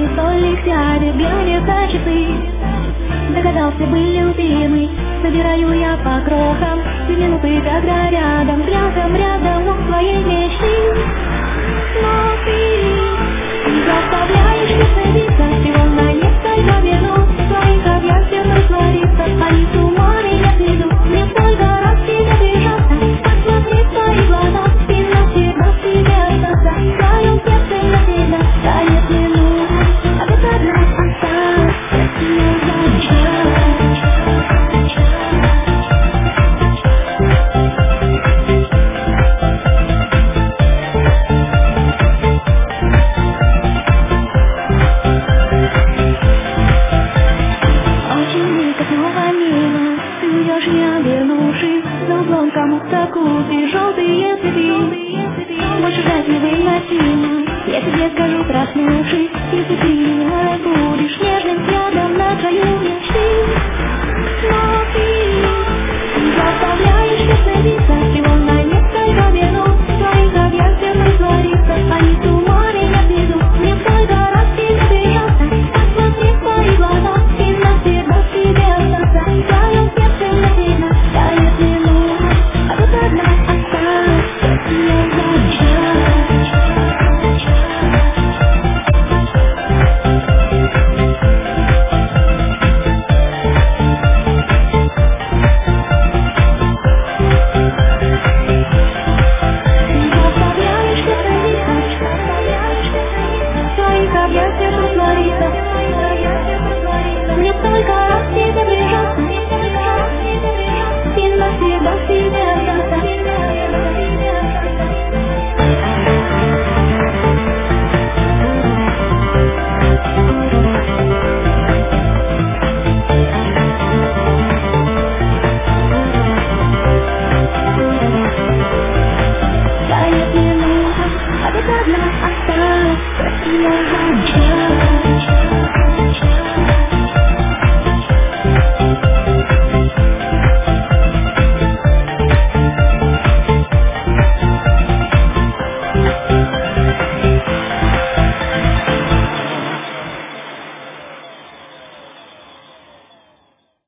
столик сядет, глянется часы. Догадался бы любимый, собираю я по крохам те минуты, когда рядом, рядом у своей мечты. Но ты заставляешь остановиться всего на несколько минут. В твоих объятиях раствориться, они с ума меня сведут. Мне столько раз тебя прижаться, посмотреть в твои глаза и навсегда в тебе остаться. В твоем сердце навсегда тает минут, а ты одна осталась, я не обернувшись, за углом кому-то купишь желтые цветы. Больше ждать невыносимо, я тебе скажу, проснувшись, если ты не будешь нежным взглядом на краю мечты. Но ты